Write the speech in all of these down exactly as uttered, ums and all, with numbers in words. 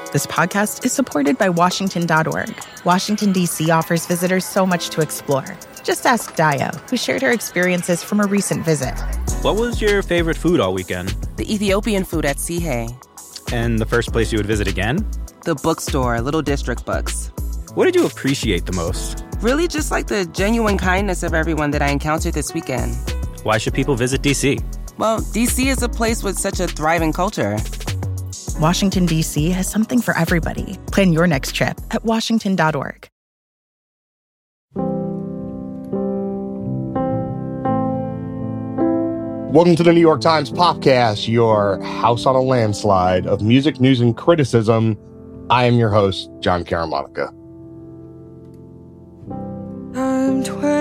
This podcast is supported by Washington dot org. Washington, D C offers visitors so much to explore. Just ask Dio, who shared her experiences from a recent visit. What was your favorite food all weekend? The Ethiopian food at Sihe. And the first place you would visit again? The bookstore, Little District Books. What did you appreciate the most? Really just like the genuine kindness of everyone that I encountered this weekend. Why should people visit D C? Well, D C is a place with such a thriving culture. Washington, D C has something for everybody. Plan your next trip at Washington dot org. Welcome to the New York Times Popcast, your house on a landslide of music, news, and criticism. I am your host, John Caramonica. I'm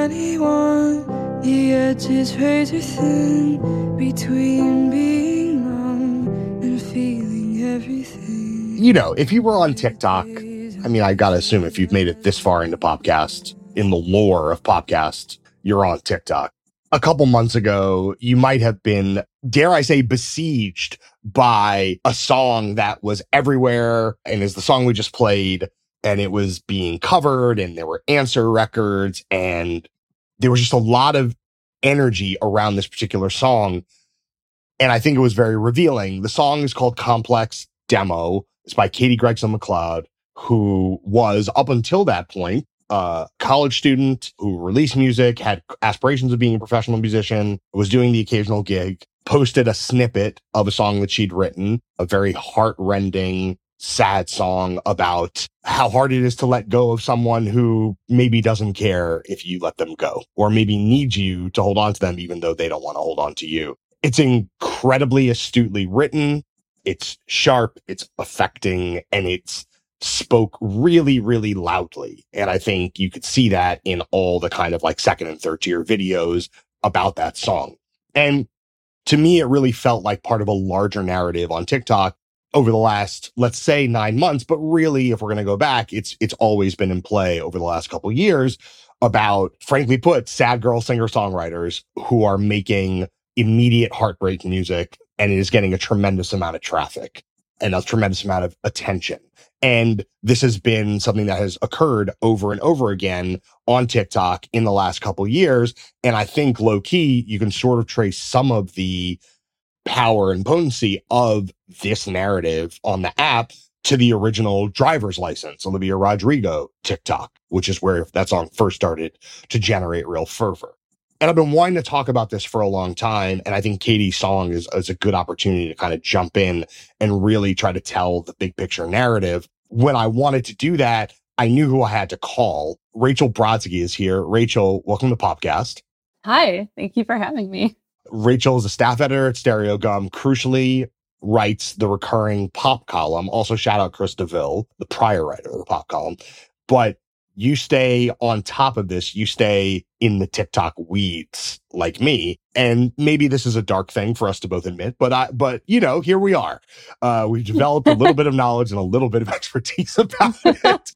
twenty-one, the edge is razor thin between being numb and feeling everything. You know, if you were on TikTok, I mean, I gotta assume if you've made it this far into Popcast, in the lore of Popcast, you're on TikTok. A couple months ago, you might have been, dare I say, besieged by a song that was everywhere and is the song we just played, and it was being covered and there were answer records and there was just a lot of energy around this particular song. And I think it was very revealing. The song is called Complex Demo. It's by Katie Gregson MacLeod, who was, up until that point, a college student who released music, had aspirations of being a professional musician, was doing the occasional gig, posted a snippet of a song that she'd written, a very heart-rending, sad song about how hard it is to let go of someone who maybe doesn't care if you let them go, or maybe needs you to hold on to them even though they don't want to hold on to you. It's incredibly astutely written. It's sharp, it's affecting, and it's spoke really, really loudly. And I think you could see that in all the kind of like second and third tier videos about that song. And to me, it really felt like part of a larger narrative on TikTok over the last, let's say, nine months. But really, if we're going to go back, it's it's always been in play over the last couple of years about, frankly put, sad girl singer-songwriters who are making immediate heartbreak music, and it is getting a tremendous amount of traffic and a tremendous amount of attention. And this has been something that has occurred over and over again on TikTok in the last couple of years. And I think low key, you can sort of trace some of the power and potency of this narrative on the app to the original driver's license, Olivia Rodrigo TikTok, which is where that song first started to generate real fervor. And I've been wanting to talk about this for a long time. And I think Katie's song is, is a good opportunity to kind of jump in and really try to tell the big picture narrative. When I wanted to do that, I knew who I had to call. Rachel Brodsky is here. Rachel, welcome to Popcast. Hi, thank you for having me. Rachel is a staff editor at Stereo Gum, crucially writes the recurring pop column. Also, shout out Chris DeVille, the prior writer of the pop column. But you stay on top of this. You stay in the TikTok weeds like me. And maybe this is a dark thing for us to both admit, but I, but you know, here we are. Uh, we've developed a little bit of knowledge and a little bit of expertise about it.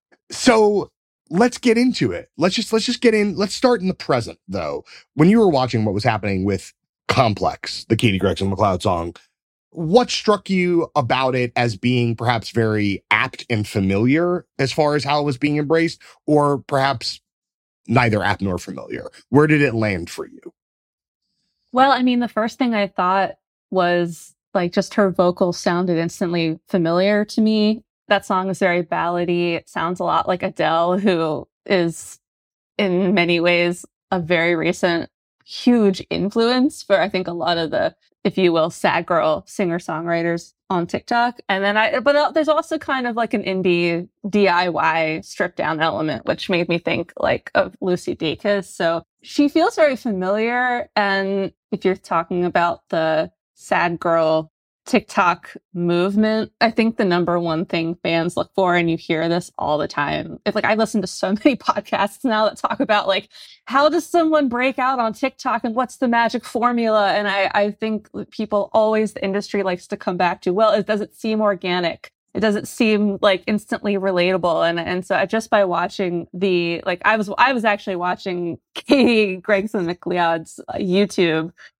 So let's get into it. Let's just, let's just get in. Let's start in the present though. When you were watching what was happening with Complex, the Katie Gregson MacLeod song, what struck you about it as being perhaps very apt and familiar as far as how it was being embraced, or perhaps neither apt nor familiar? Where did it land for you? Well, I mean, the first thing I thought was like just her vocals sounded instantly familiar to me. That song is very ballady. It sounds a lot like Adele, who is in many ways a very recent huge influence for, I think, a lot of the, if you will, sad girl singer-songwriters on TikTok. And then I, but uh, there's also kind of like an indie D I Y stripped down element, which made me think like of Lucy Dacus. So she feels very familiar. And if you're talking about the sad girl TikTok movement, I think the number one thing fans look for, and you hear this all the time. It's like, I listen to so many podcasts now that talk about like, how does someone break out on TikTok and what's the magic formula? And I, I think people always, the industry likes to come back to, well, it does it seem organic? It doesn't seem like instantly relatable. And, and so just by watching the, like, I was, I was actually watching Katie Gregson MacLeod's uh, YouTube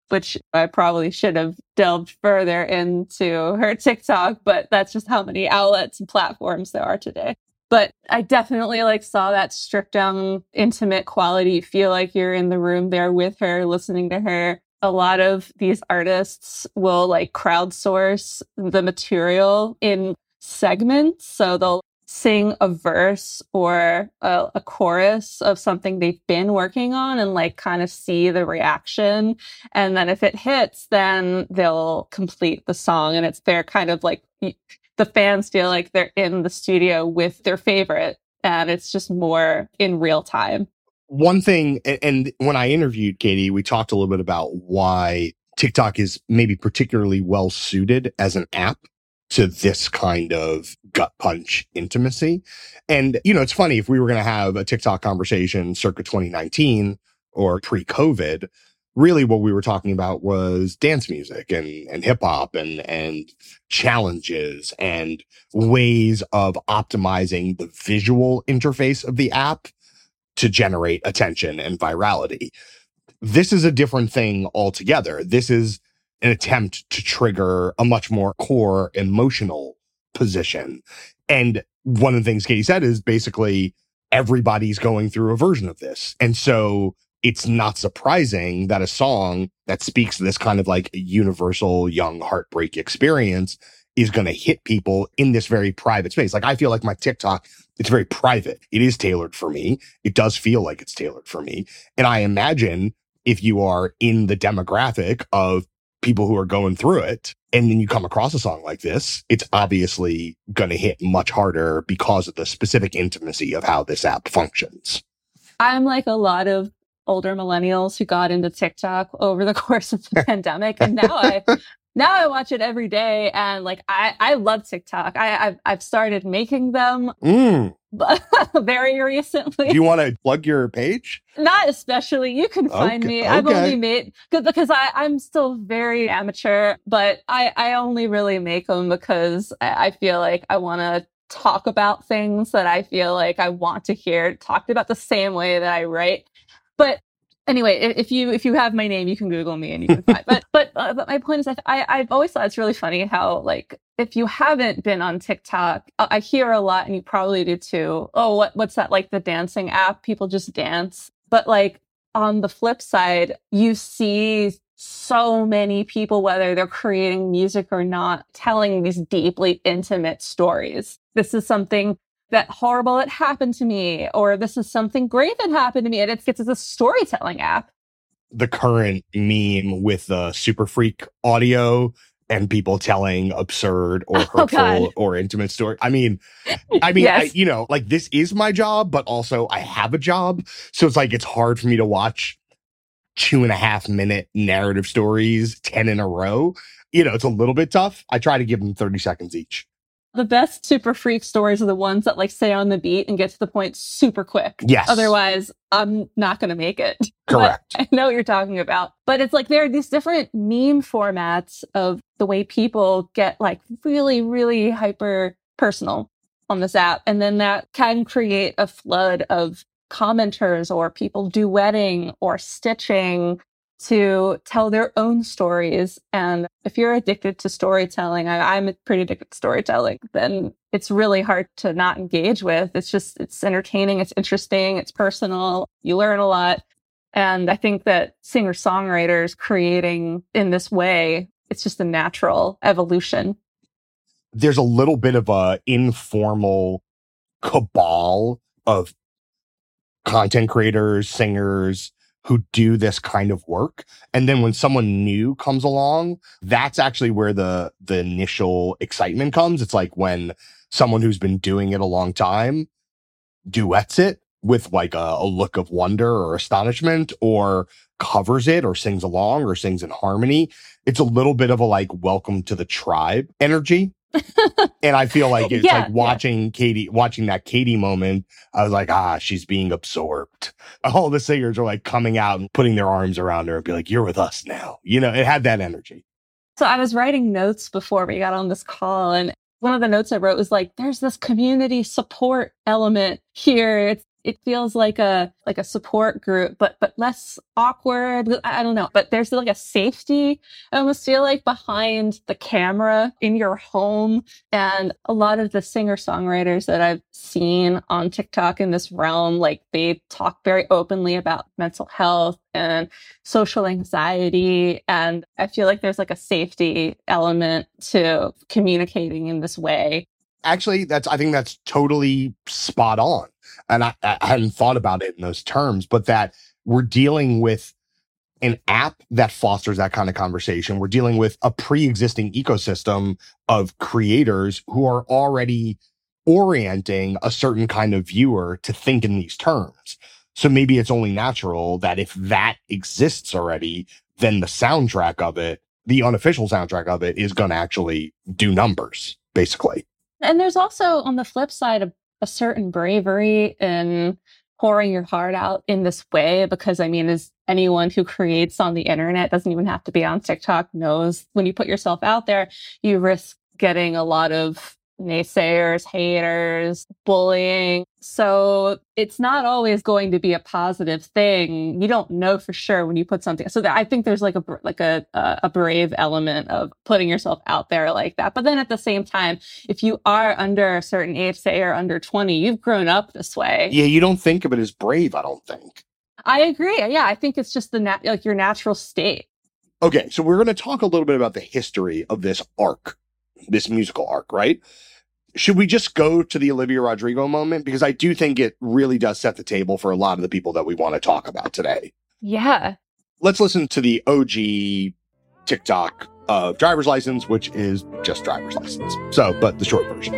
which I probably should have delved further into her TikTok, but that's just how many outlets and platforms there are today. But I definitely like saw that stripped down, intimate quality. You feel like you're in the room there with her, listening to her. A lot of these artists will like crowdsource the material in segments. So they'll sing a verse or a, a chorus of something they've been working on and like kind of see the reaction. And then if it hits, then they'll complete the song. And it's their kind of like, the fans feel like they're in the studio with their favorite. And it's just more in real time. One thing, and when I interviewed Katie, we talked a little bit about why TikTok is maybe particularly well suited as an app to this kind of gut punch intimacy. And, you know, it's funny, if we were going to have a TikTok conversation circa twenty nineteen or pre-COVID, really what we were talking about was dance music and, and hip hop and, and challenges and ways of optimizing the visual interface of the app to generate attention and virality. This is a different thing altogether. This is an attempt to trigger a much more core emotional position. And one of the things Katie said is basically everybody's going through a version of this. And so it's not surprising that a song that speaks to this kind of like universal young heartbreak experience is going to hit people in this very private space. Like I feel like my TikTok, it's very private. It is tailored for me. It does feel like it's tailored for me. And I imagine if you are in the demographic of people who are going through it, and then you come across a song like this, it's obviously going to hit much harder because of the specific intimacy of how this app functions. I'm like a lot of older millennials who got into TikTok over the course of the pandemic. And now I, now I watch it every day. And like, I, I love TikTok. I, I've, I've started making them Mm. very recently. Do you want to plug your page? Not especially. You can find Okay, me. I've okay. only made, cause, because I, I'm still very amateur, but I, I only really make them because I, I feel like I want to talk about things that I feel like I want to hear talked about the same way that I write. But anyway, if you if you have my name, you can Google me and you can find. But but uh, but my point is, I, I I've always thought it's really funny how like if you haven't been on TikTok, I hear a lot, and you probably do too. Oh, what what's that like the dancing app? People just dance. But like on the flip side, you see so many people, whether they're creating music or not, telling these deeply intimate stories. This is something that horrible that happened to me, or this is something great that happened to me. And it's, it's a storytelling app. The current meme with the super freak audio and people telling absurd or hurtful oh, or intimate story. I mean, I mean, yes. I, you know, like this is my job, but also I have a job. So it's like, it's hard for me to watch two and a half minute narrative stories, ten in a row. You know, it's a little bit tough. I try to give them thirty seconds each. The best super freak stories are the ones that like stay on the beat and get to the point super quick. Yes. Otherwise, I'm not going to make it. Correct. But I know what you're talking about. But it's like there are these different meme formats of the way people get like really, really hyper personal on this app. And then that can create a flood of commenters or people duetting or stitching to tell their own stories. And if you're addicted to storytelling, I, I'm pretty addicted to storytelling, then it's really hard to not engage with. It's just, it's entertaining, it's interesting, it's personal, you learn a lot. And I think that singer-songwriters creating in this way, it's just a natural evolution. There's a little bit of a informal cabal of content creators, singers, who do this kind of work. And then when someone new comes along, that's actually where the the initial excitement comes. It's like when someone who's been doing it a long time duets it with like a, a look of wonder or astonishment, or covers it or sings along or sings in harmony. It's a little bit of a like welcome to the tribe energy. And I feel like it's yeah, like watching yeah. Katie, watching that Katie moment. I was like, ah, she's being absorbed. All the singers are like coming out and putting their arms around her and be like, you're with us now. You know, it had that energy. So I was writing notes before we got on this call, and one of the notes I wrote was like, there's this community support element here. It's it feels like a like a support group, but but less awkward. I don't know. But there's like a safety, I almost feel like, behind the camera in your home. And a lot of the singer-songwriters that I've seen on TikTok in this realm, like they talk very openly about mental health and social anxiety. And I feel like there's like a safety element to communicating in this way. Actually, that's I think that's totally spot on. And I, I hadn't thought about it in those terms, but that we're dealing with an app that fosters that kind of conversation. We're dealing with a pre-existing ecosystem of creators who are already orienting a certain kind of viewer to think in these terms. So maybe it's only natural that if that exists already, then the soundtrack of it, the unofficial soundtrack of it, is going to actually do numbers, basically. And there's also, on the flip side, a, a certain bravery in pouring your heart out in this way, because, I mean, as anyone who creates on the internet, doesn't even have to be on TikTok, knows when you put yourself out there, you risk getting a lot of naysayers, haters, bullying. So it's not always going to be a positive thing. You don't know for sure when you put something. So that, I think there's like a like a a brave element of putting yourself out there like that. But then at the same time, if you are under a certain age, say you're under twenty, you've grown up this way. Yeah, you don't think of it as brave, I don't think. I agree. Yeah, I think it's just the nat- like your natural state. Okay, so we're going to talk a little bit about the history of this arc, this musical arc, right? Should we just go to the Olivia Rodrigo moment? Because I do think it really does set the table for a lot of the people that we want to talk about today. Yeah. Let's listen to the O G TikTok of Driver's License, which is just Driver's License. So, but the short version.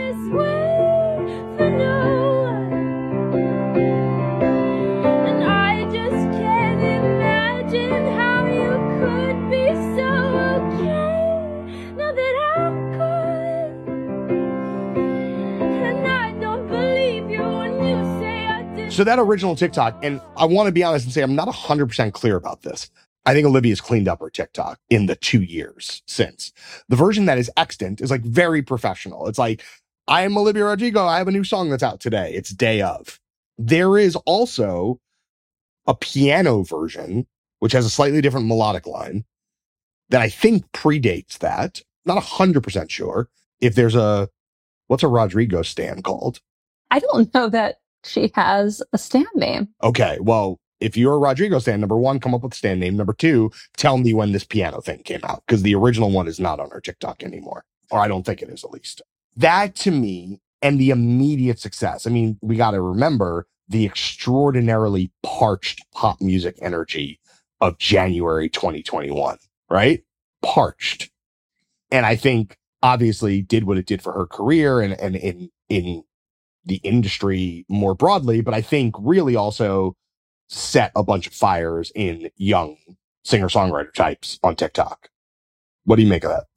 So that original TikTok, and I want to be honest and say I'm not one hundred percent clear about this. I think Olivia's cleaned up her TikTok in the two years since. The version that is extant is like very professional. It's like, I am Olivia Rodrigo. I have a new song that's out today. It's day of. There is also a piano version, which has a slightly different melodic line that I think predates that. Not one hundred percent sure if there's a, what's a Rodrigo stan called? I don't know that she has a stand name. Okay, well, if you're a Rodrigo stan, number one, come up with a stand name. Number two, tell me when this piano thing came out, because the original one is not on her TikTok anymore. Or I don't think it is, at least. That, to me, and the immediate success. I mean, we got to remember the extraordinarily parched pop music energy of January twenty twenty-one, right? Parched. And I think, obviously, did what it did for her career and, and in in the industry more broadly, but I think really also set a bunch of fires in young singer-songwriter types on TikTok. What do you make of that?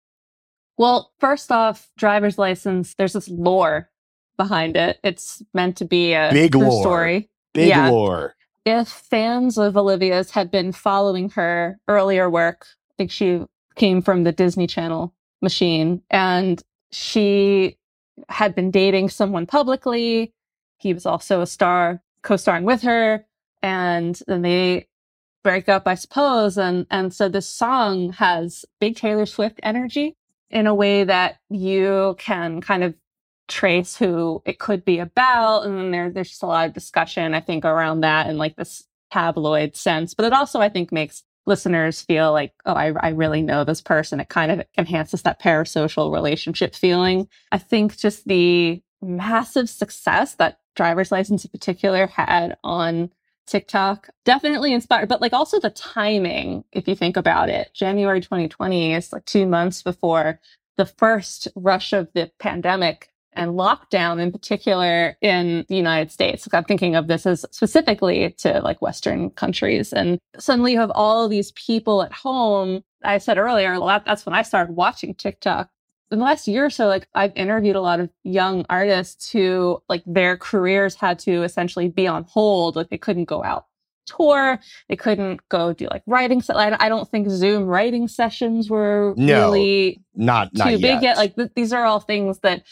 Well, first off, Driver's License, there's this lore behind it. It's meant to be a big true lore. story. Big yeah. lore. If fans of Olivia's had been following her earlier work, I think she came from the Disney Channel machine, and she had been dating someone publicly. He was also a star co-starring with her, and then they break up, I suppose. And, and so this song has big Taylor Swift energy in a way that you can kind of trace who it could be about. And then there, there's just a lot of discussion, I think, around that in like this tabloid sense. But it also, I think, makes listeners feel like, oh, I, I really know this person. It kind of enhances that parasocial relationship feeling. I think just the massive success that Driver's License in particular had on TikTok definitely inspired, but like also the timing, if you think about it, January twenty twenty is like two months before the first rush of the pandemic and lockdown, in particular in the United States. Like I'm thinking of this as specifically to like Western countries. And suddenly you have all of these people at home. I said earlier, that's when I started watching TikTok. In the last year or so, like I've interviewed a lot of young artists who like their careers had to essentially be on hold. Like they couldn't go out tour. They couldn't go do like writing. Se- I don't think Zoom writing sessions were no, really not, not too yet. big yet. Like th- these are all things that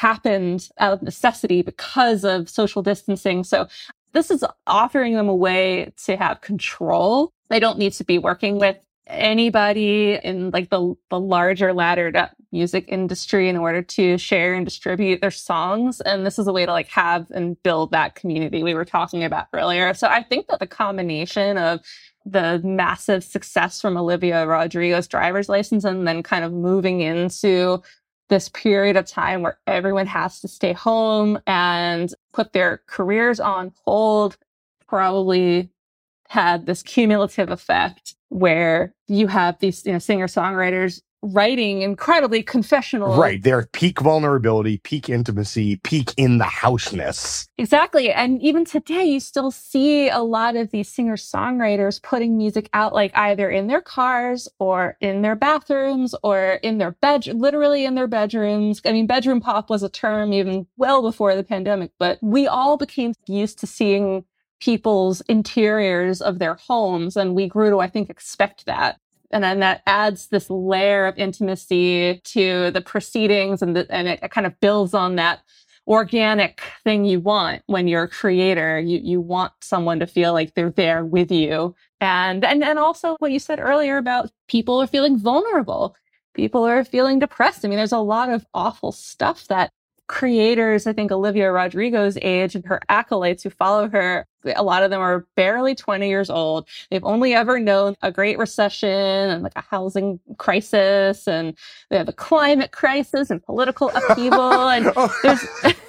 happened out of necessity because of social distancing. So this is offering them a way to have control. They don't need to be working with anybody in like the, the larger laddered up music industry in order to share and distribute their songs. And this is a way to like have and build that community we were talking about earlier. So I think that the combination of the massive success from Olivia Rodrigo's driver's license and then kind of moving into this period of time where everyone has to stay home and put their careers on hold probably had this cumulative effect where you have these, you know, singer-songwriters writing incredibly confessional. Right. They're peak vulnerability, peak intimacy, peak in the houseness. Exactly. And even today, you still see a lot of these singer-songwriters putting music out, like either in their cars or in their bathrooms or in their bed, literally in their bedrooms. I mean, bedroom pop was a term even well before the pandemic, but we all became used to seeing people's interiors of their homes. And we grew to, I think, expect that. And then that adds this layer of intimacy to the proceedings, and, the, and it kind of builds on that organic thing you want when you're a creator. You you want someone to feel like they're there with you. And, and, and also what you said earlier about people are feeling vulnerable. People are feeling depressed. I mean, there's a lot of awful stuff that creators, I think Olivia Rodrigo's age and her acolytes who follow her, a lot of them are barely twenty years old. They've only ever known a great recession and like a housing crisis, and they have a climate crisis and political upheaval. And there's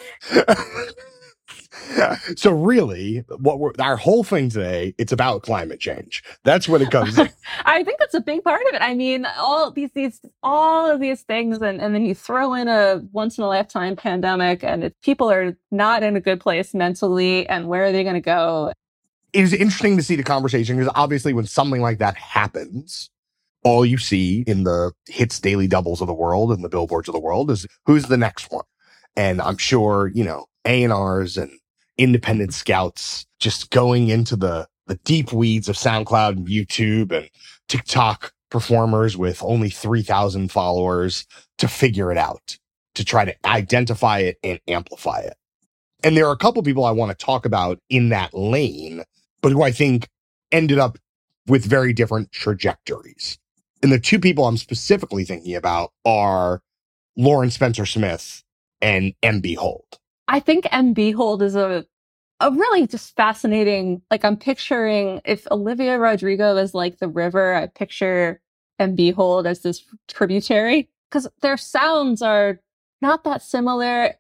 So really, what we're, our whole thing today, it's about climate change. That's what it comes in. I think that's a big part of it. I mean, all these, these, all of these things, and, and then you throw in a once in a lifetime pandemic, and it, people are not in a good place mentally. And where are they going to go? It is interesting to see the conversation because obviously when something like that happens, all you see in the hits daily doubles of the world and the billboards of the world is who's the next one. And I'm sure, you know, A and R's and independent scouts just going into the, the deep weeds of SoundCloud and YouTube and TikTok performers with only three thousand followers to figure it out, to try to identify it and amplify it. And there are a couple people I want to talk about in that lane, but who I think ended up with very different trajectories. And the two people I'm specifically thinking about are Lauren Spencer Smith and M B Hold. I think M B Hold is a a really just fascinating, like I'm picturing if Olivia Rodrigo is like the river, I picture M B Hold as this tributary because their sounds are not that similar.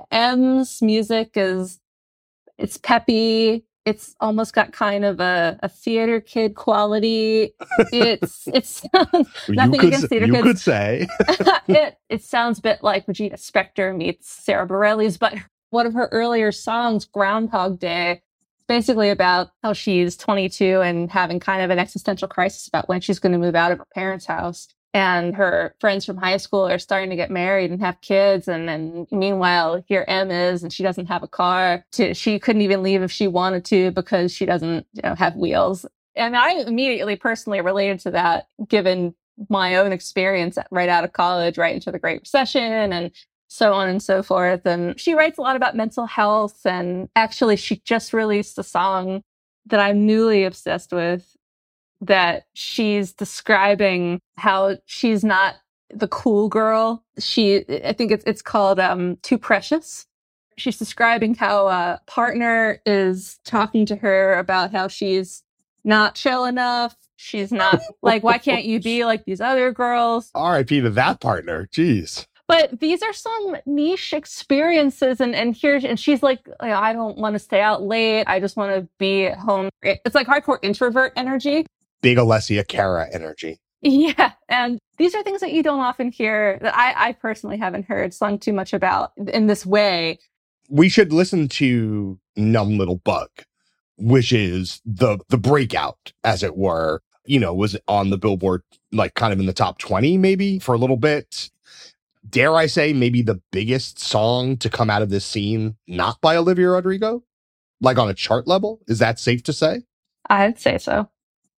M's music is, it's peppy. It's almost got kind of a, a theater kid quality. It's, it's nothing could, against theater you kids. You could say. it, it sounds a bit like Regina Spektor meets Sarah Bareilles, but one of her earlier songs, Groundhog Day, is basically about how she's twenty-two and having kind of an existential crisis about when she's going to move out of her parents' house. And her friends from high school are starting to get married and have kids. And then meanwhile, here M is, and she doesn't have a car. To, she couldn't even leave if she wanted to because she doesn't, you know, have wheels. And I immediately personally related to that, given my own experience right out of college, right into the Great Recession and so on and so forth. And she writes a lot about mental health. And actually, she just released a song that I'm newly obsessed with, that she's describing how she's not the cool girl. She, I think it's it's called um, Too Precious. She's describing how a partner is talking to her about how she's not chill enough. She's not like, why can't you be like these other girls? R I P to that partner. Jeez. But these are some niche experiences. And, and here, and she's like, I don't want to stay out late. I just want to be at home. It's like hardcore introvert energy. Big Alessia Cara energy. Yeah. And these are things that you don't often hear, that I, I personally haven't heard sung too much about in this way. We should listen to Numb Little Bug, which is the the breakout, as it were. You know, was on the Billboard, like kind of in the top twenty, maybe for a little bit. Dare I say, maybe the biggest song to come out of this scene, not by Olivia Rodrigo, like on a chart level. Is that safe to say? I'd say so.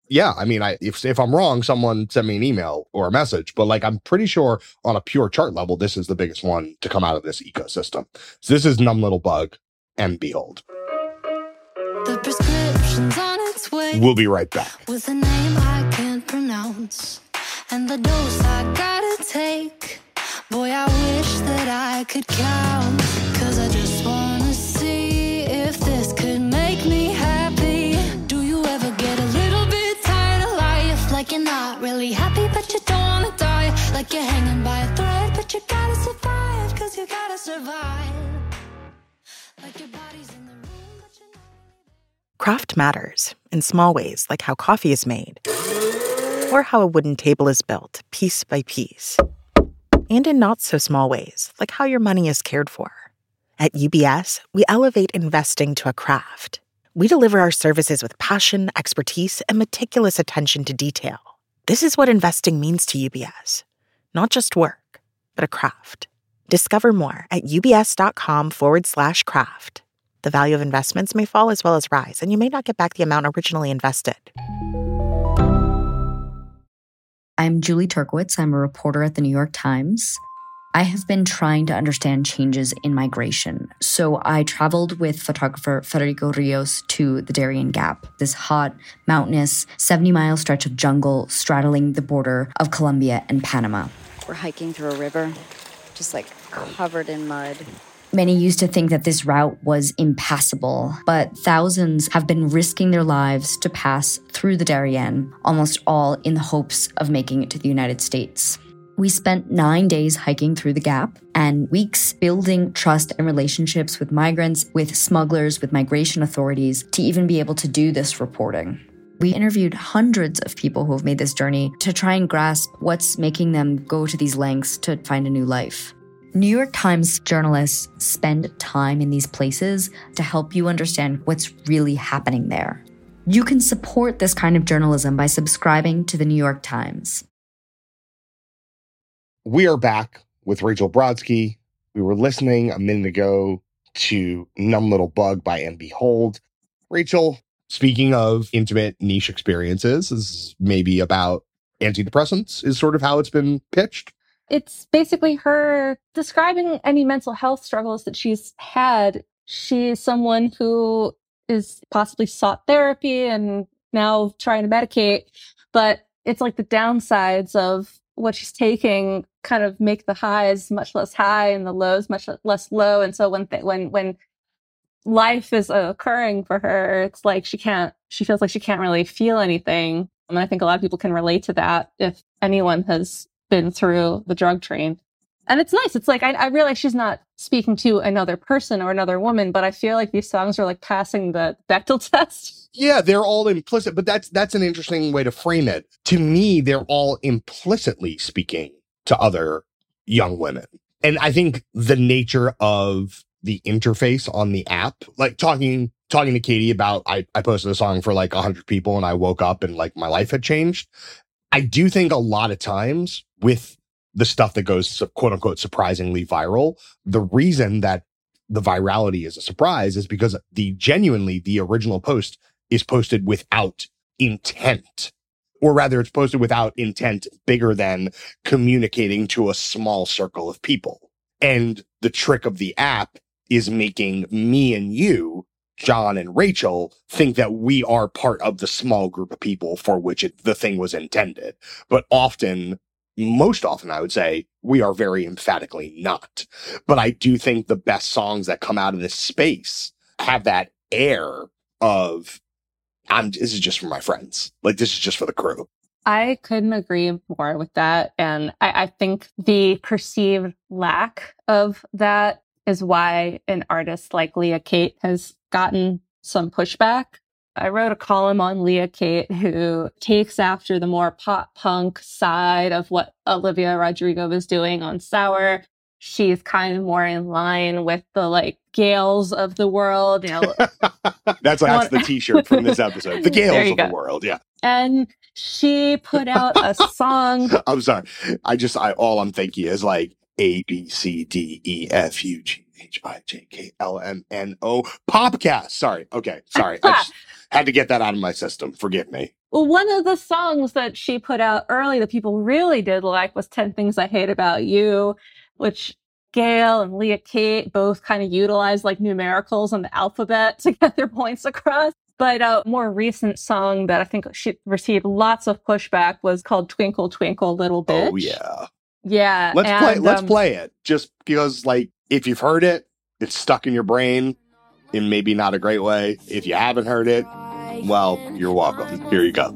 Yeah, I mean, I if if I'm wrong, someone send me an email or a message. But like, I'm pretty sure on a pure chart level, this is the biggest one to come out of this ecosystem. So this is Numb Little Bug and Behold. The prescription's on its way. We'll be right back. With a name I can't pronounce, and the dose I gotta take. Boy, I wish that I could count, 'cause I just wanna see if this could make me happy. Do you ever get a little bit tired of life? Like you're not really happy, but you don't wanna die. Like you're hanging by a thread, but you gotta survive, 'cause you gotta survive. Like your body's in the room, but you're not. Craft matters in small ways, like how coffee is made, or how a wooden table is built piece by piece. And in not so small ways, like how your money is cared for. At U B S, we elevate investing to a craft. We deliver our services with passion, expertise, and meticulous attention to detail. This is what investing means to U B S. Not just work, but a craft. Discover more at ubs.com forward slash craft. The value of investments may fall as well as rise, and you may not get back the amount originally invested. I'm Julie Turkowitz. I'm a reporter at the New York Times. I have been trying to understand changes in migration. So I traveled with photographer Federico Rios to the Darien Gap, this hot, mountainous, seventy-mile stretch of jungle straddling the border of Colombia and Panama. We're hiking through a river, just like covered in mud. Many used to think that this route was impassable, but thousands have been risking their lives to pass through the Darien, almost all in the hopes of making it to the United States. We spent nine days hiking through the Gap and weeks building trust and relationships with migrants, with smugglers, with migration authorities to even be able to do this reporting. We interviewed hundreds of people who have made this journey to try and grasp what's making them go to these lengths to find a new life. New York Times journalists spend time in these places to help you understand what's really happening there. You can support this kind of journalism by subscribing to the New York Times. We are back with Rachel Brodsky. We were listening a minute ago to Numb Little Bug by And Behold. Rachel, speaking of intimate niche experiences, is maybe about antidepressants, is sort of how it's been pitched. It's basically her describing any mental health struggles that she's had. She's someone who is possibly sought therapy and now trying to medicate, but it's like the downsides of what she's taking kind of make the highs much less high and the lows much less low. And so when th- when when life is occurring for her, it's like she can't, she feels like she can't really feel anything. And I think a lot of people can relate to that if anyone has been through the drug train. And it's nice. It's like, I, I realize she's not speaking to another person or another woman, but I feel like these songs are like passing the Bechdel test. Yeah, they're all implicit, but that's that's an interesting way to frame it. To me, they're all implicitly speaking to other young women. And I think the nature of the interface on the app, like talking talking to Katie about, I, I posted a song for like one hundred people and I woke up and like my life had changed. I do think a lot of times with the stuff that goes quote unquote surprisingly viral, the reason that the virality is a surprise is because the genuinely the original post is posted without intent, or rather it's posted without intent bigger than communicating to a small circle of people. And the trick of the app is making me and you, John and Rachel, think that we are part of the small group of people for which it, the thing was intended. But often, most often, I would say, we are very emphatically not. But I do think the best songs that come out of this space have that air of, I'm, this is just for my friends. Like, this is just for the crew. I couldn't agree more with that. And I, I think the perceived lack of that is why an artist like Leah Kate has gotten some pushback. I wrote a column on Leah Kate, who takes after the more pop punk side of what Olivia Rodrigo was doing on Sour. She's kind of more in line with the like Gales of the world. You know, that's that's the T-shirt from this episode. The Gales of go. the world, yeah. And she put out a song. I'm sorry. I just I all I'm thinking is like A B C D E F U G H I J K L M N O. Popcast. Sorry. Okay. Sorry. I just had to get that out of my system. Forgive me. Well, one of the songs that she put out early that people really did like was ten Things I Hate About You, which Gayle and Leah Kate both kind of utilized like numericals in the alphabet to get their points across. But a more recent song that I think she received lots of pushback was called Twinkle, Twinkle, Little Bitch. Oh, yeah. Yeah. Let's and, play Let's um, play it. Just because, like, if you've heard it, it's stuck in your brain in maybe not a great way. If you haven't heard it, well, you're welcome. Here you go.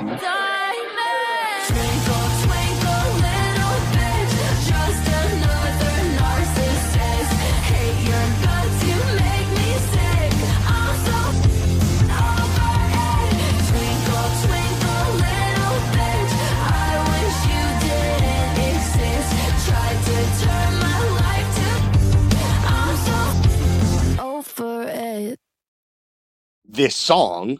This song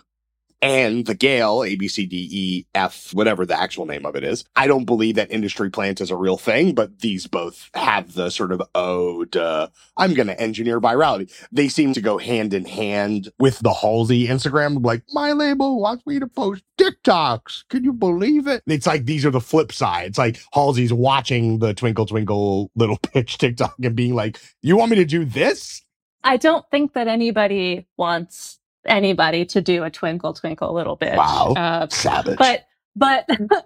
and the Gayle, A, B, C, D, E, F, whatever the actual name of it is. I don't believe that industry plant is a real thing, but these both have the sort of ode, uh, I'm going to engineer virality. They seem to go hand in hand with the Halsey Instagram. Like, my label wants me to post TikToks. Can you believe it? It's like, these are the flip sides. Like, Halsey's watching the Twinkle, Twinkle, Little Bitch TikTok and being like, you want me to do this? I don't think that anybody wants anybody to do a Twinkle, Twinkle, Little Bitch. Wow. Uh, Savage. But, but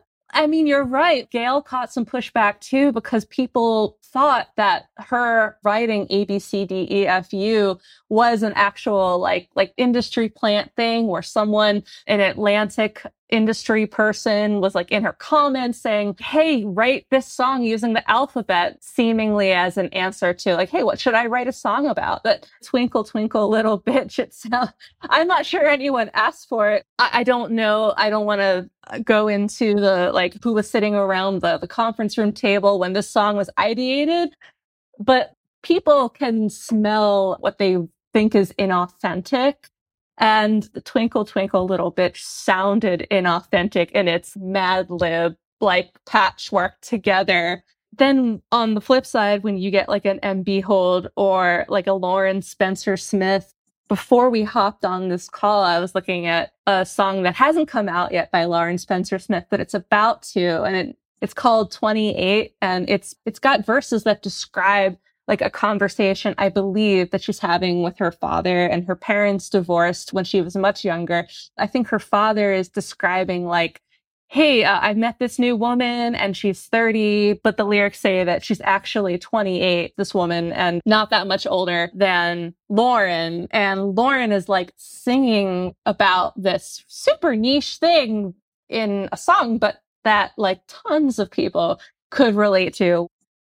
I mean, you're right. Gayle caught some pushback too, because people thought that her writing A, B, C, D, E, F, U was an actual like, like industry plant thing where someone, an Atlantic industry person was like in her comments saying, hey, write this song using the alphabet, seemingly as an answer to like, hey, what should I write a song about? But Twinkle, Twinkle, Little Bitch, it's uh, I'm not sure anyone asked for it. I, I don't know. I don't want to go into the like who was sitting around the, the conference room table when this song was ideated, but people can smell what they think is inauthentic. And the Twinkle, Twinkle, Little Bitch sounded inauthentic in its Mad Lib, like patchwork together. Then on the flip side, when you get like an M. Behold or like a Lauren Spencer Smith, before we hopped on this call, I was looking at a song that hasn't come out yet by Lauren Spencer Smith, but it's about to, and it, it's called twenty-eight, and it's it's got verses that describe like a conversation, I believe, that she's having with her father, and her parents divorced when she was much younger. I think her father is describing like, hey, uh, I've met this new woman and she's thirty, but the lyrics say that she's actually twenty-eight, this woman, and not that much older than Lauren. And Lauren is like singing about this super niche thing in a song, but that like tons of people could relate to.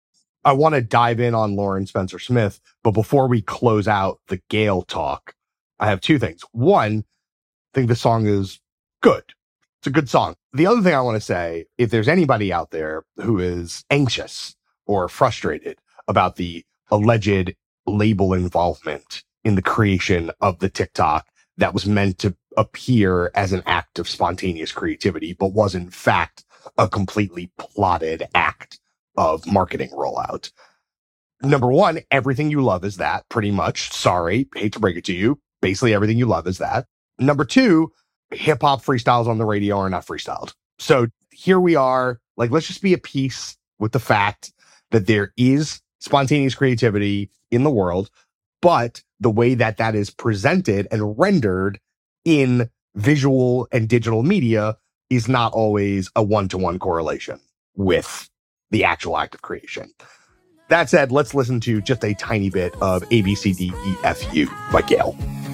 I want to dive in on Lauren Spencer Smith, but before we close out the Gayle talk, I have two things. One, I think the song is good. It's a good song. The other thing I want to say, if there's anybody out there who is anxious or frustrated about the alleged label involvement in the creation of the TikTok that was meant to appear as an act of spontaneous creativity, but was in fact a completely plotted act of marketing rollout. Number one, everything you love is that, pretty much. Sorry, hate to break it to you. Basically, everything you love is that. Number two, hip hop freestyles on the radio are not freestyled. So here we are. Like, let's just be at peace with the fact that there is spontaneous creativity in the world, but the way that that is presented and rendered in visual and digital media is not always a one-to-one correlation with the actual act of creation. That said, let's listen to just a tiny bit of A, B, C, D, E, F, U by Gayle.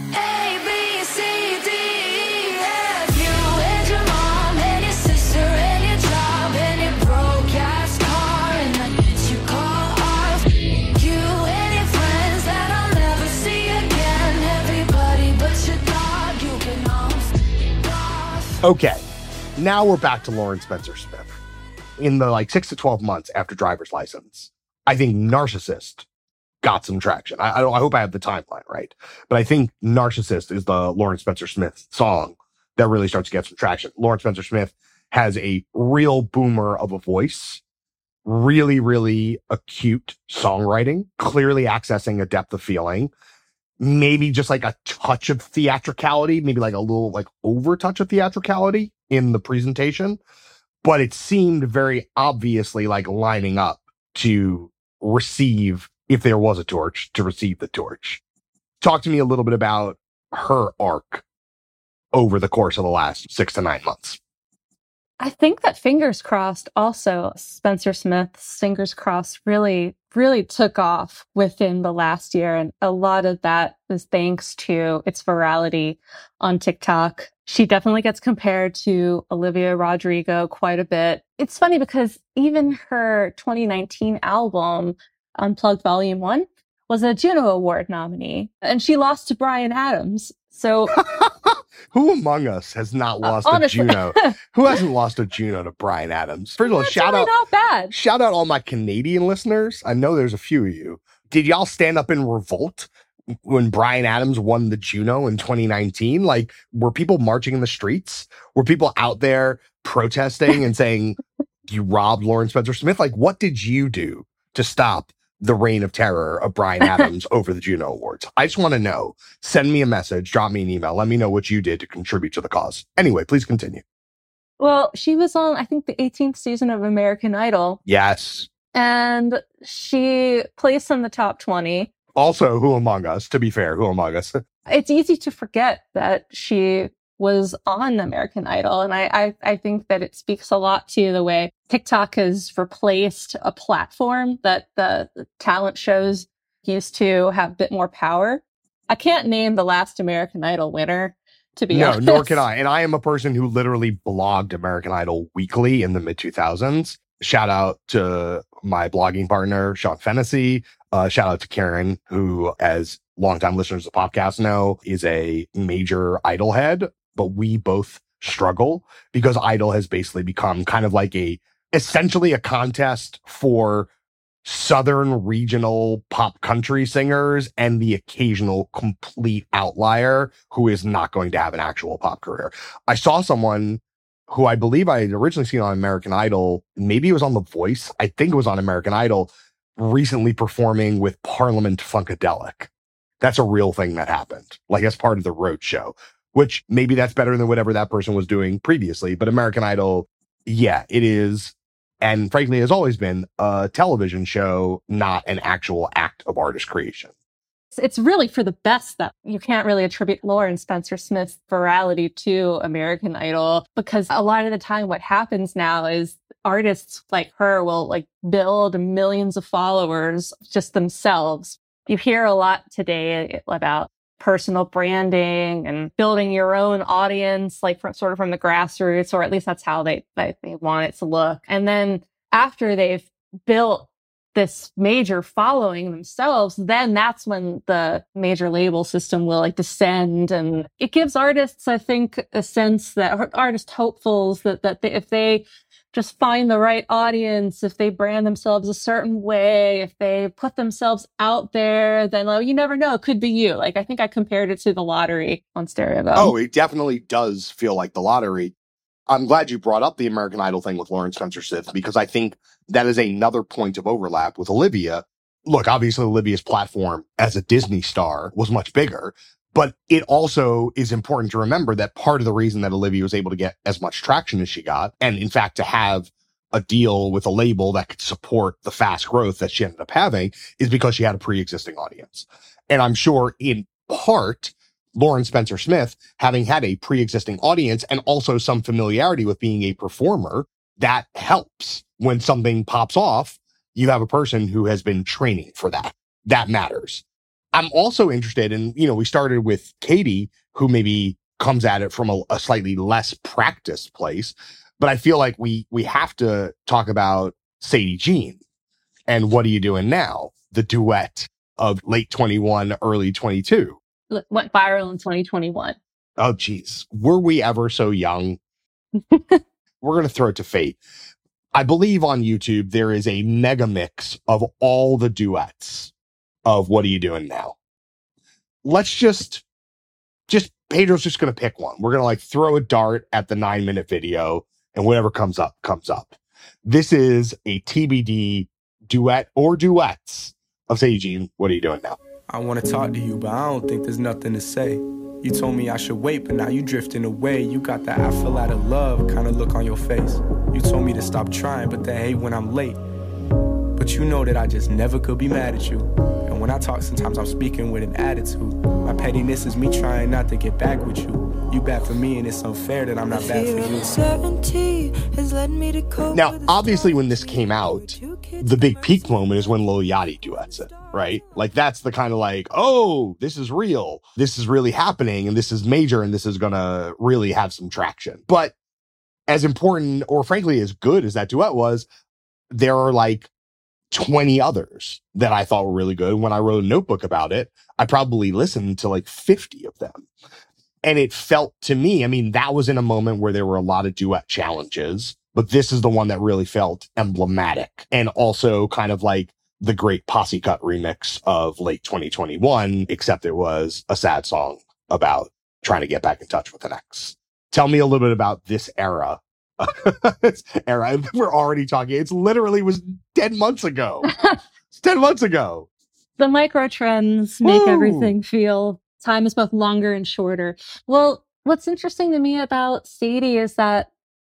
Okay, now we're back to Lauren Spencer Smith. In the like six to twelve months after Driver's License, I think Narcissist got some traction. I, I, don't, I hope I have the timeline right, but I think Narcissist is the Lauren Spencer Smith song that really starts to get some traction. Lauren Spencer Smith has a real boomer of a voice really, really acute songwriting, clearly accessing a depth of feeling, maybe just like a touch of theatricality, maybe like a little like over touch of theatricality in the presentation. But it seemed very obviously like lining up to receive, if there was a torch, to receive the torch. Talk to me a little bit about her arc over the course of the last six to nine months. I think that Fingers Crossed also, Spencer Smith's Fingers Crossed really, really took off within the last year. And a lot of that is thanks to its virality on TikTok. She definitely gets compared to Olivia Rodrigo quite a bit. It's funny because even her twenty nineteen album, Unplugged Volume one, was a Juno Award nominee. And she lost to Bryan Adams. So who among us has not lost uh, a Juno? Who hasn't lost a Juno to Bryan Adams? First of all, That's shout really out, not bad. Shout out all my Canadian listeners. I know there's a few of you. Did y'all stand up in revolt when Bryan Adams won the Juno in twenty nineteen? Like, were people marching in the streets? Were people out there protesting and saying, you robbed Lauren Spencer Smith? Like, what did you do to stop the reign of terror of Bryan Adams over the Juno Awards? I just want to know. Send me a message, drop me an email. Let me know what you did to contribute to the cause. Anyway, please continue. Well, she was on, I think, the eighteenth season of American Idol. Yes. And she placed in the top twenty. Also, who among us, to be fair, who among us? It's easy to forget that she was on American Idol. And I, I, I think that it speaks a lot to the way TikTok has replaced a platform that the, the talent shows used to have a bit more power. I can't name the last American Idol winner, to be no, honest. No, nor can I. And I am a person who literally blogged American Idol weekly in the mid two thousands. Shout out to my blogging partner, Sean Fennessy. Uh, shout out to Karen, who, as longtime listeners of the podcast know, is a major Idol head. But we both struggle because Idol has basically become kind of like a, essentially a contest for Southern regional pop country singers and the occasional complete outlier who is not going to have an actual pop career. I saw someone who I believe I had originally seen on American Idol. Maybe it was on The Voice. I think it was on American Idol, recently performing with Parliament Funkadelic. That's a real thing that happened. Like, that's part of the road show. Which maybe that's better than whatever that person was doing previously. But American Idol, yeah, it is. And frankly, has always been a television show, not an actual act of artist creation. It's really for the best that you can't really attribute Lauren Spencer Smith's virality to American Idol, because a lot of the time what happens now is artists like her will like build millions of followers just themselves. You hear a lot today about personal branding and building your own audience, like from, sort of from the grassroots, or at least that's how they, they they want it to look. And then after they've built this major following themselves, then that's when the major label system will like descend. And it gives artists, I think, a sense that artist hopefuls that, that they, if they just find the right audience, if they brand themselves a certain way, if they put themselves out there, then like, you never know, it could be you. Like, I think I compared it to the lottery on Stereogum. Oh, it definitely does feel like the lottery. I'm glad you brought up the American Idol thing with Lauren Spencer Smith, because I think that is another point of overlap with Olivia. Look, obviously Olivia's platform as a Disney star was much bigger, but it also is important to remember that part of the reason that Olivia was able to get as much traction as she got, and in fact to have a deal with a label that could support the fast growth that she ended up having, is because she had a pre-existing audience. And I'm sure in part, Lauren Spencer Smith, having had a pre-existing audience and also some familiarity with being a performer, that helps. When something pops off, you have a person who has been training for that. That matters. I'm also interested in, you know, we started with Katie, who maybe comes at it from a, a slightly less practiced place, but I feel like we we have to talk about Sadie Jean and What Are You Doing Now? The duet of late twenty-one, early twenty-two. Went viral in twenty twenty-one. Oh, geez. Were we ever so young? We're going to throw it to fate. I believe on YouTube, there is a mega mix of all the duets of What Are You Doing Now? Let's just, just, Pedro's just going to pick one. We're going to like throw a dart at the nine minute video and whatever comes up, comes up. This is a T B D duet or duets of Sadie Jean. What are you doing now? I want to talk to you, but I don't think there's nothing to say. You told me I should wait, but now you drifting away. You got that I fell out of love kind of look on your face. You told me to stop trying, but then hate when I'm late. But you know that I just never could be mad at you. And when I talk, sometimes I'm speaking with an attitude. My pettiness is me trying not to get back with you. You bad for me, and it's unfair that I'm not bad for you. Now, obviously, when this came out, the big peak moment is when Lil Yachty duets it, right? Like, that's the kind of like, oh, this is real. This is really happening, and this is major, and this is going to really have some traction. But as important, or frankly, as good as that duet was, there are like twenty others that I thought were really good. When I wrote a notebook about it, I probably listened to like fifty of them. And it felt to me, I mean, that was in a moment where there were a lot of duet challenges, but this is the one that really felt emblematic and also kind of like the great Posse Cut remix of late twenty twenty-one, except it was a sad song about trying to get back in touch with an ex. Tell me a little bit about this era. This era. We're already talking. It's literally was ten months ago. It's ten months ago. The micro trends make Woo! everything feel time is both longer and shorter. Well, what's interesting to me about Sadie is that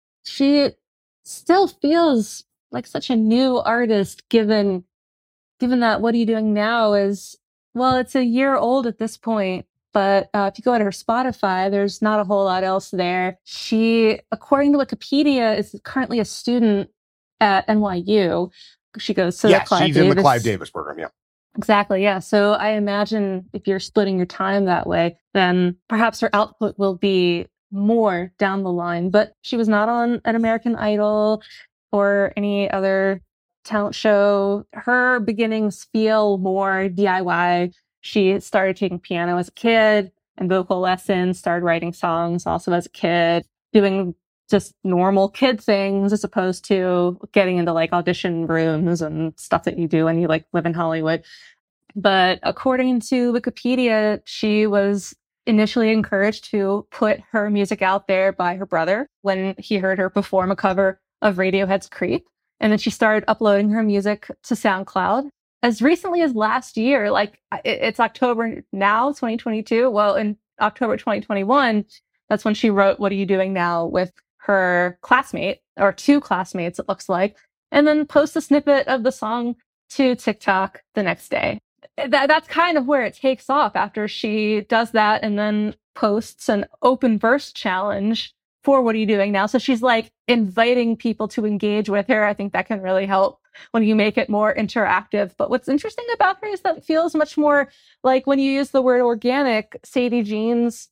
she still feels like such a new artist, given given that What Are You Doing Now is, well, it's a year old at this point. But uh, if you go to her Spotify, there's not a whole lot else there. She, according to Wikipedia, is currently a student at N Y U. She goes to yes, the Clive she's Davis. in the Clive Davis program, yeah. Exactly, yeah. So I imagine if you're splitting your time that way, then perhaps her output will be more down the line. But she was not on an American Idol or any other talent show. Her beginnings feel more D I Y. She started taking piano as a kid and vocal lessons, started writing songs also as a kid, doing just normal kid things as opposed to getting into like audition rooms and stuff that you do when you like live in Hollywood. But according to Wikipedia, she was initially encouraged to put her music out there by her brother when he heard her perform a cover of Radiohead's Creep. And then she started uploading her music to SoundCloud. As recently as last year, like it's October now, twenty twenty-two. Well, in October twenty twenty-one, that's when she wrote What Are You Doing Now with her classmate, or two classmates, it looks like, and then post a snippet of the song to TikTok the next day. That, that's kind of where it takes off after she does that and then posts an open verse challenge for What Are You Doing Now? So she's like inviting people to engage with her. I think that can really help when you make it more interactive. But what's interesting about her is that it feels much more like when you use the word organic, Sadie Jean's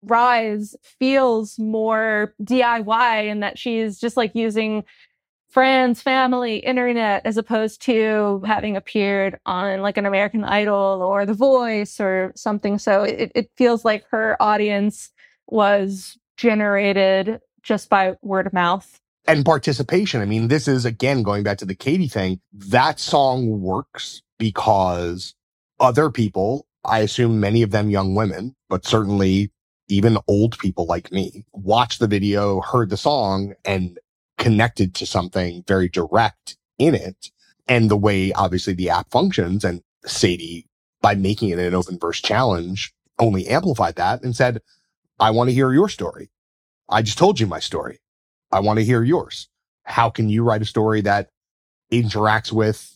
rise feels more D I Y, and that she's just like using friends, family, internet, as opposed to having appeared on like an American Idol or The Voice or something. So it, it feels like her audience was generated just by word of mouth. And participation. I mean, this is, again, going back to the Katy thing, that song works because other people, I assume many of them young women, but certainly even old people like me, watched the video, heard the song, and connected to something very direct in it. And the way, obviously, the app functions, and Sadie, by making it an open verse challenge, only amplified that and said, I want to hear your story. I just told you my story. I want to hear yours. How can you write a story that interacts with,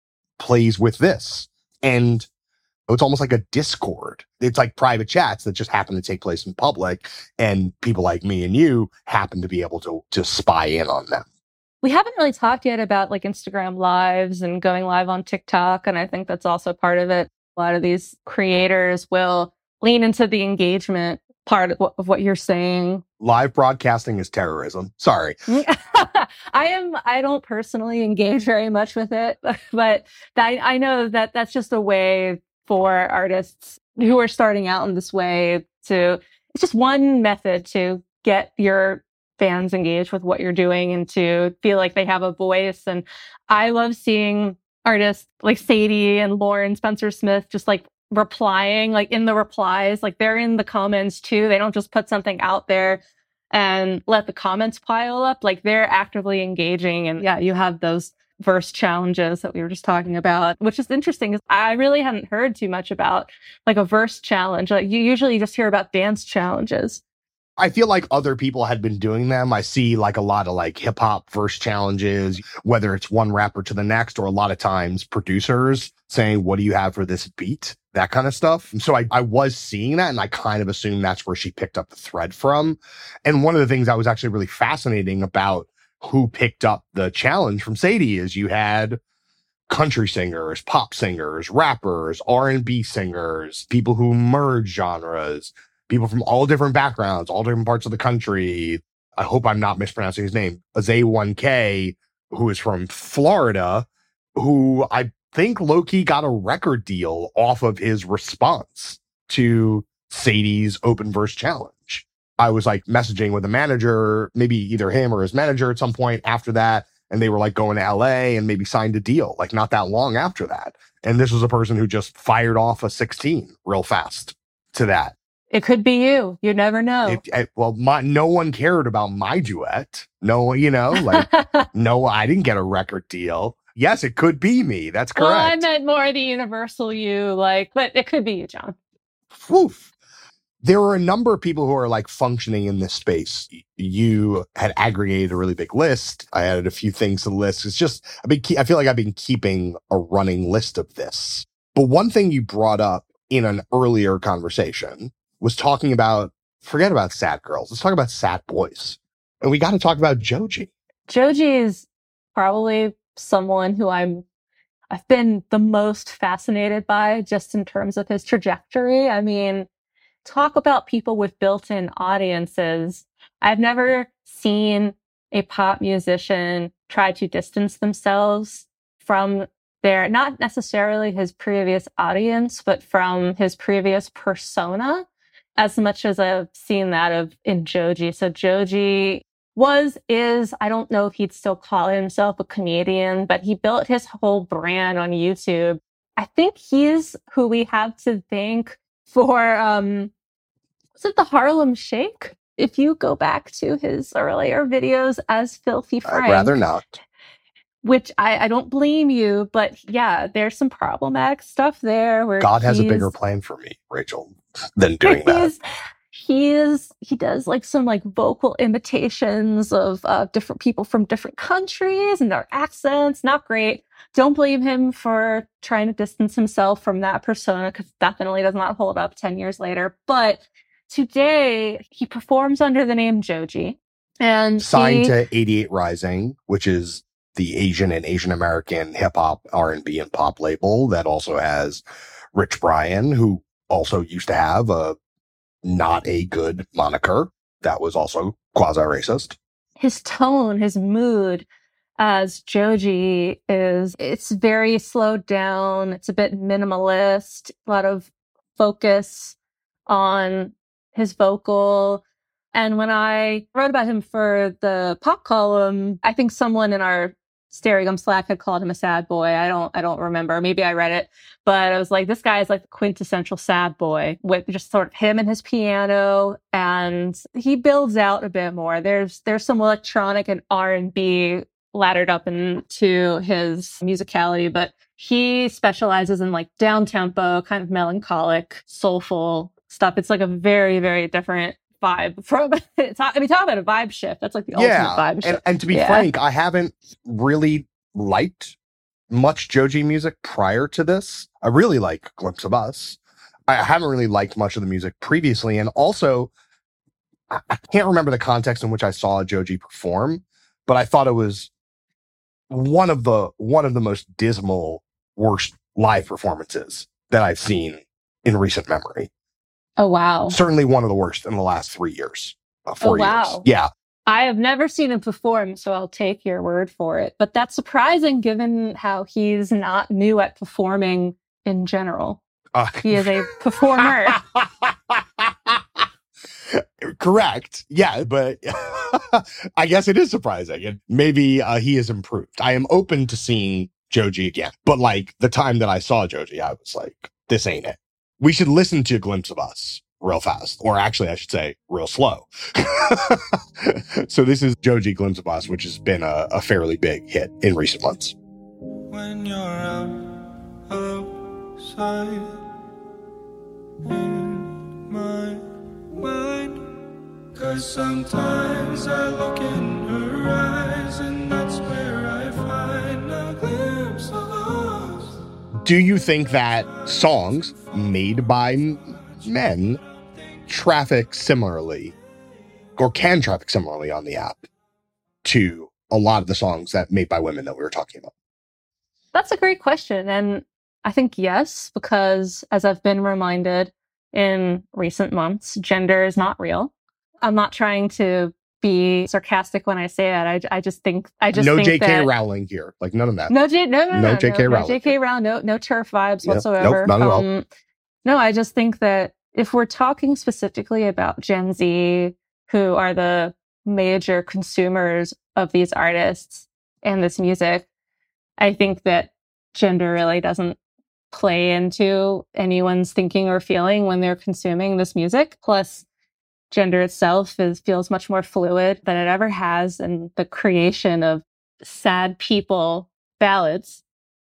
plays with this? And it's almost like a Discord. It's like private chats that just happen to take place in public, and people like me and you happen to be able to, to spy in on them. We haven't really talked yet about like Instagram lives and going live on TikTok. And I think that's also part of it. A lot of these creators will lean into the engagement part of what, of what you're saying. Live broadcasting is terrorism. Sorry. I am, I don't personally engage very much with it, but that, I know that that's just a way for artists who are starting out in this way to, it's just one method to get your fans engaged with what you're doing and to feel like they have a voice. And I love seeing artists like Sadie and Lauren Spencer Smith just like replying, like in the replies, like they're in the comments too. They don't just put something out there and let the comments pile up. Like they're actively engaging. And yeah, you have those verse challenges that we were just talking about, which is interesting because I really hadn't heard too much about like a verse challenge. Like you usually just hear about dance challenges. I feel like other people had been doing them. I see like a lot of like hip hop verse challenges, whether it's one rapper to the next, or a lot of times producers saying, what do you have for this beat? That kind of stuff. And so I, I was seeing that, and I kind of assumed that's where she picked up the thread from. And one of the things that was actually really fascinating about who picked up the challenge from Sadie is you had country singers, pop singers, rappers, R and B singers, people who merge genres, people from all different backgrounds, all different parts of the country. I hope I'm not mispronouncing his name. Azay one K, who is from Florida, who I think low-key got a record deal off of his response to Sadie's open verse challenge. I was like messaging with a manager, maybe either him or his manager at some point after that. And they were like going to L A and maybe signed a deal like not that long after that. And this was a person who just fired off a sixteen real fast to that. It could be you. You never know. It, it, well, my, no one cared about my duet. No, you know, like, no, I didn't get a record deal. Yes, it could be me. That's correct. Well, I meant more the universal you, like, but it could be you, John. Woof. There are a number of people who are like functioning in this space. You had aggregated a really big list. I added a few things to the list. It's just, I've been, I feel like I've been keeping a running list of this. But one thing you brought up in an earlier conversation was talking about, forget about sad girls. Let's talk about sad boys. And we got to talk about Joji. Joji is probably someone who I'm, I've been the most fascinated by just in terms of his trajectory. I mean, talk about people with built-in audiences. I've never seen a pop musician try to distance themselves from their, not necessarily his previous audience, but from his previous persona, as much as I've seen that of in Joji. So Joji was, is, I don't know if he'd still call himself a comedian, but he built his whole brand on YouTube. I think he's who we have to thank for, um, was it the Harlem Shake? If you go back to his earlier videos as Filthy Frank. I'd rather not. Which I, I don't blame you, but yeah, there's some problematic stuff there. Where God has a bigger plan for me, Rachel, than doing that. He is, he does like some like vocal imitations of uh, different people from different countries and their accents. Not great. Don't blame him for trying to distance himself from that persona, because definitely does not hold up ten years later. But today he performs under the name Joji, and signed he, to eighty-eight Rising, which is the Asian and Asian American hip hop, R and B, and pop label that also has Rich Brian, who also used to have a not a good moniker that was also quasi-racist. His tone, his mood as Joji is, it's very slowed down. It's a bit minimalist, a lot of focus on his vocal. And when I wrote about him for the pop column, I think someone in our Stereogum Slack had called him a sad boy. I don't, I don't remember. Maybe I read it, but I was like, this guy is like the quintessential sad boy, with just sort of him and his piano, and he builds out a bit more. There's, there's some electronic and R and B laddered up into his musicality, but he specializes in like down tempo, kind of melancholic, soulful stuff. It's like a very, very different vibe from it's, I mean, talk about a vibe shift. That's like the yeah, ultimate vibe shift. And, and to be yeah. frank, I haven't really liked much Joji music prior to this. I really like Glimpse of Us. I haven't really liked much of the music previously. And also, I, I can't remember the context in which I saw Joji perform, but I thought it was one of the one of the most dismal, worst live performances that I've seen in recent memory. Oh, wow. Certainly one of the worst in the last three years, uh, four oh, wow. years. Yeah. I have never seen him perform, so I'll take your word for it. But that's surprising given how he's not new at performing in general. Uh, he is a performer. Correct. Yeah, but I guess it is surprising. And maybe uh, he has improved. I am open to seeing Joji again. But like the time that I saw Joji, I was like, this ain't it. We should listen to Glimpse of Us real fast, or actually I should say real slow. So this is Joji Glimpse of Us, which has been a, a fairly big hit in recent months. When you're out outside in my mind, 'cause sometimes I look in her eyes and that's where I find a glimpse of us. Do you think that songs made by men traffic similarly, or can traffic similarly on the app to a lot of the songs that made by women that we were talking about? That's a great question. And I think yes, because as I've been reminded in recent months, gender is not real. I'm not trying to be sarcastic when I say that. I, I just think I just no think J K that, Rowling here, like none of that. No J no no no, no J K no, Rowling. No J K Rowling. No no turf vibes Yep. whatsoever. Nope, not at all. Um, no, I just think that if we're talking specifically about Gen Z, who are the major consumers of these artists and this music, I think that gender really doesn't play into anyone's thinking or feeling when they're consuming this music. Plus, gender itself is feels much more fluid than it ever has in the creation of sad people ballads.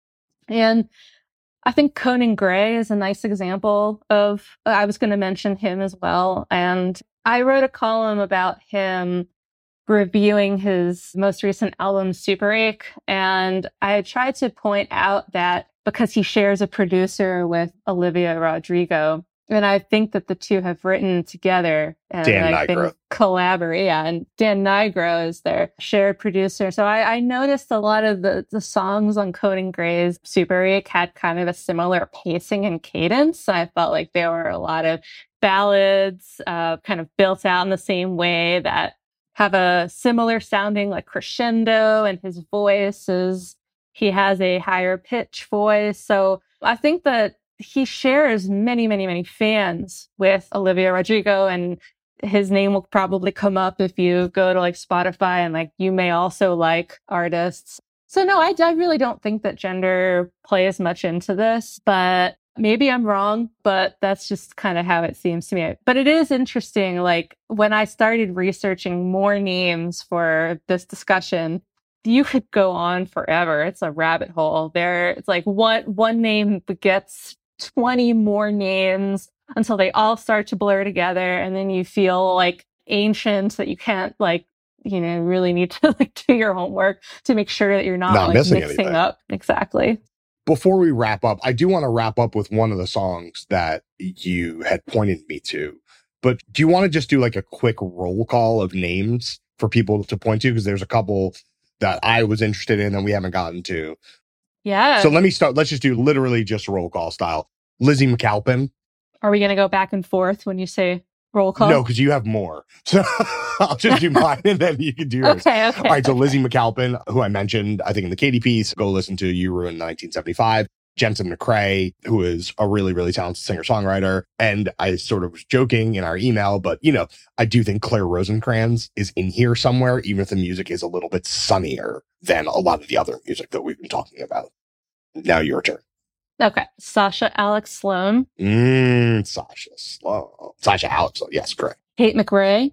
And I think Conan Gray is a nice example of, I was going to mention him as well. And I wrote a column about him reviewing his most recent album, Super Ache. And I tried to point out that because he shares a producer with Olivia Rodrigo, and I think that the two have written together and Dan like, Nigro. been collaborate. Yeah, and Dan Nigro is their shared producer. So I, I noticed a lot of the, the songs on Conan Gray's Super Ache had kind of a similar pacing and cadence. I felt like there were a lot of ballads uh, kind of built out in the same way that have a similar sounding like crescendo, and his voice is, he has a higher pitch voice. So I think that he shares many, many, many fans with Olivia Rodrigo, and his name will probably come up if you go to like Spotify and like you may also like artists. So no, I, I really don't think that gender plays much into this, but maybe I'm wrong, but that's just kind of how it seems to me. But it is interesting, like when I started researching more names for this discussion, you could go on forever. It's a rabbit hole. There, it's like one one name begets twenty more names until they all start to blur together, and then you feel like ancient that you can't like, you know, really need to like do your homework to make sure that you're not, Not like missing mixing anything. up. Exactly. Before we wrap up, I do want to wrap up with one of the songs that you had pointed me to. But do you want to just do like a quick roll call of names for people to point to? Because there's a couple that I was interested in and we haven't gotten to. Yeah. So let me start. Let's just do literally just roll call style. Lizzie McAlpin. Are we going to go back and forth when you say roll call? No, because you have more. So I'll just do mine and then you can do yours. Okay, okay. All right, so Lizzie McAlpin, who I mentioned, I think in the Katie piece, go listen to You Ruined nineteen seventy-five. Jensen McCrae, who is a really, really talented singer-songwriter. And I sort of was joking in our email, but, you know, I do think Claire Rosencrantz is in here somewhere, even if the music is a little bit sunnier than a lot of the other music that we've been talking about. Now your turn. Okay. Sasha Alex Sloan. Mm, Sasha Sloan. Sasha Alex Sloan. Yes, correct. Kate McRae.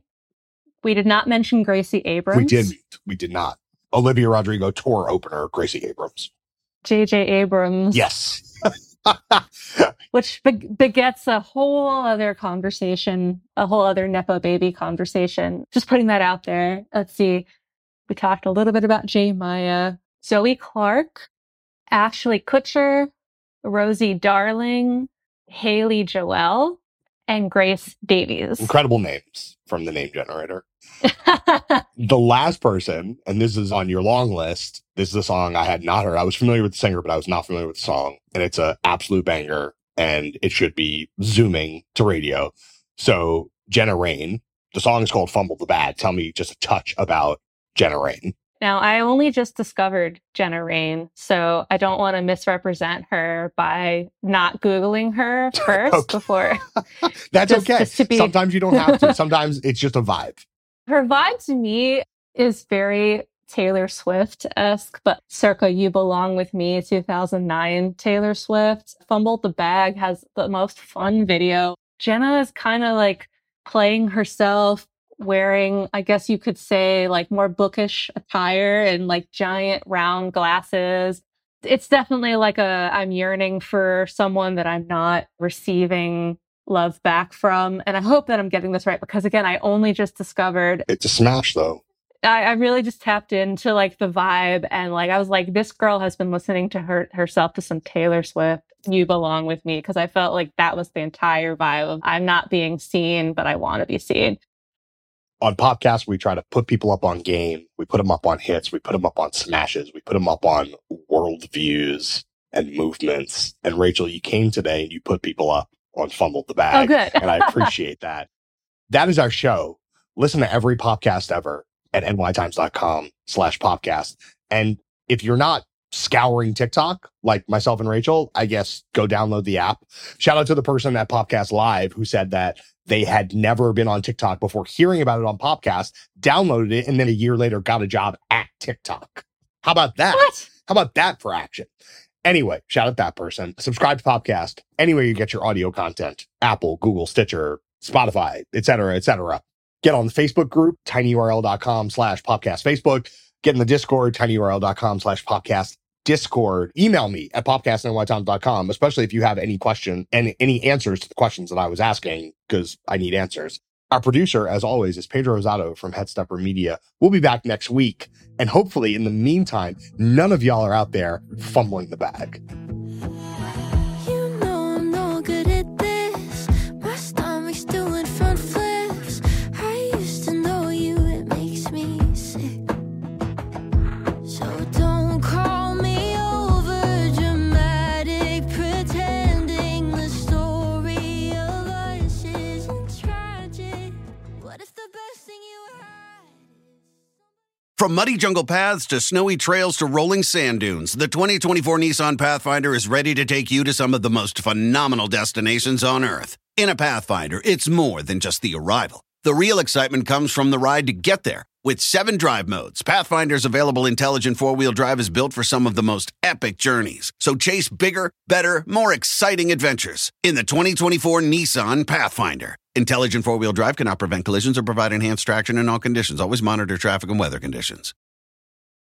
We did not mention Gracie Abrams. We did. We did not. Olivia Rodrigo tour opener, Gracie Abrams. J J Abrams. Yes. Which be- begets a whole other conversation, a whole other Nepo baby conversation. Just putting that out there. Let's see. We talked a little bit about J. Maya, Zoe Clark, Ashley Kutcher, Rosie Darling, Haley Joel, and Grace Davies. Incredible names from the name generator. The last person, and this is on your long list, this is a song I had not heard. I was familiar with the singer, but I was not familiar with the song. And it's an absolute banger, and it should be zooming to radio. So Jenna Rain, the song is called Fumble the Bag. Tell me just a touch about Jenna Rain. Now, I only just discovered Jenna Rain, so I don't want to misrepresent her by not Googling her first Okay. before. That's Just- okay. just to be- Sometimes you don't have to. Sometimes it's just a vibe. Her vibe to me is very Taylor Swift-esque, but circa You Belong With Me, two thousand nine Taylor Swift. Fumbled the Bag has the most fun video. Jenna is kind of like playing herself, wearing, I guess you could say, like more bookish attire and like giant round glasses. It's definitely like a, I'm yearning for someone that I'm not receiving love back from. And I hope that I'm getting this right, because again, I only just discovered. It's a smash though. I, I really just tapped into like the vibe, and like I was like, this girl has been listening to her herself to some Taylor Swift. You belong with me, because I felt like that was the entire vibe of I'm not being seen, but I want to be seen. On Popcast, we try to put people up on game. We put them up on hits. We put them up on smashes. We put them up on worldviews and movements. And Rachel, you came today and you put people up on Fumbled the Bag. Oh, good. And I appreciate that. That is our show. Listen to every Popcast ever at nytimes.com slash Popcast. And if you're not scouring TikTok like myself and Rachel, I guess go download the app. Shout out to the person at Popcast Live who said that they had never been on TikTok before hearing about it on Popcast, downloaded it, and then a year later got a job at TikTok. How about that? What? How about that for action? Anyway, shout out that person. Subscribe to Popcast anywhere you get your audio content. Apple, Google, Stitcher, Spotify, et cetera, et cetera. Get on the Facebook group, tinyurl.com slash Popcast Facebook. Get in the Discord, tinyurl.com slash Popcast Discord. Email me at popcast n y times dot com, especially if you have any question and any answers to the questions that I was asking, because I need answers. Our producer, as always, is Pedro Rosado from Headstepper Media. We'll be back next week. And hopefully, in the meantime, none of y'all are out there fumbling the bag. You know I'm no good at this. My stomach's doing front flips. I used to know you, it makes me sick. So don't call me over dramatic, pretending the story of us isn't tragic. What if the best thing you had? From muddy jungle paths to snowy trails to rolling sand dunes, the twenty twenty-four Nissan Pathfinder is ready to take you to some of the most phenomenal destinations on Earth. In a Pathfinder, it's more than just the arrival. The real excitement comes from the ride to get there. With seven drive modes, Pathfinder's available intelligent four-wheel drive is built for some of the most epic journeys. So chase bigger, better, more exciting adventures in the twenty twenty-four Nissan Pathfinder. Intelligent four-wheel drive cannot prevent collisions or provide enhanced traction in all conditions. Always monitor traffic and weather conditions.